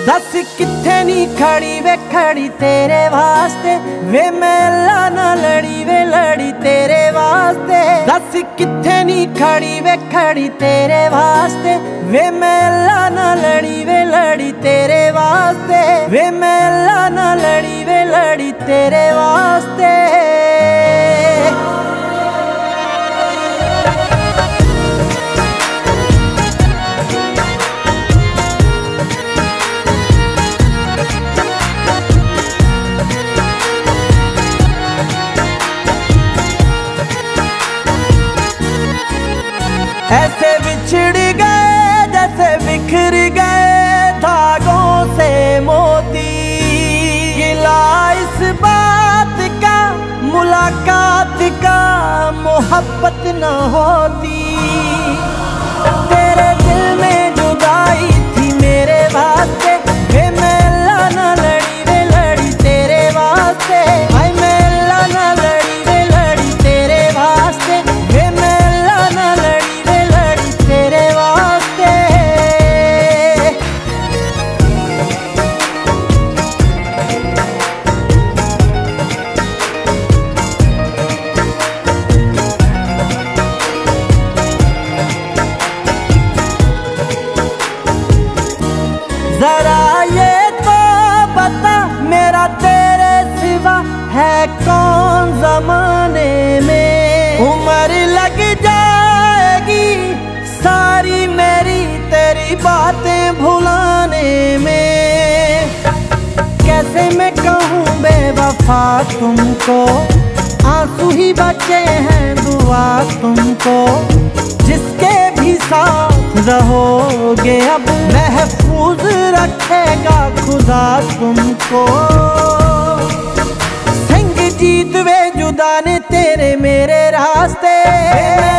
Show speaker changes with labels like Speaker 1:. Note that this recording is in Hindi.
Speaker 1: दस किथे नी खड़ी वे खड़ी तेरे वास्ते, वे मैं अल्लाह ना लड़ी वे लड़ी तेरे वास्ते। दस किथे नी खड़ी वे खड़ी तेरे वास्ते, वे मैं अल्लाह ना लड़ी वे लड़ी तेरे वास्ते। वे मैं अल्लाह ना लड़ी वे लड़ी तेरे वास्ते। ऐसे बिछड़ गए जैसे बिखर गए धागों से मोती। गिला इस बात का मुलाकात का मोहब्बत न होती। तेरे दिल में जुदाई थी मेरे वास्ते, वे मैं अल्लाह ना लड़ी वे लड़ी तेरे वास्ते। हाय मैं अल्लाह ना लड़ी वे लड़ी तेरे वास्ते, वे मैं अल्लाह ना लड़ी वे लड़ी तेरे वास्ते। जरा ये तो बता मेरा तेरे सिवा है कौन जमाने में। उम्र लग जाएगी सारी मेरी तेरी बातें भुलाने में। कैसे मैं कहूँ बेवफा तुमको, आंसू ही बचे हैं दुआ तुमको। जिसके भी साथ रहोगे अब महफूज रखेगा खुदा तुमको। संग जीत वे जुदा ने तेरे मेरे रास्ते।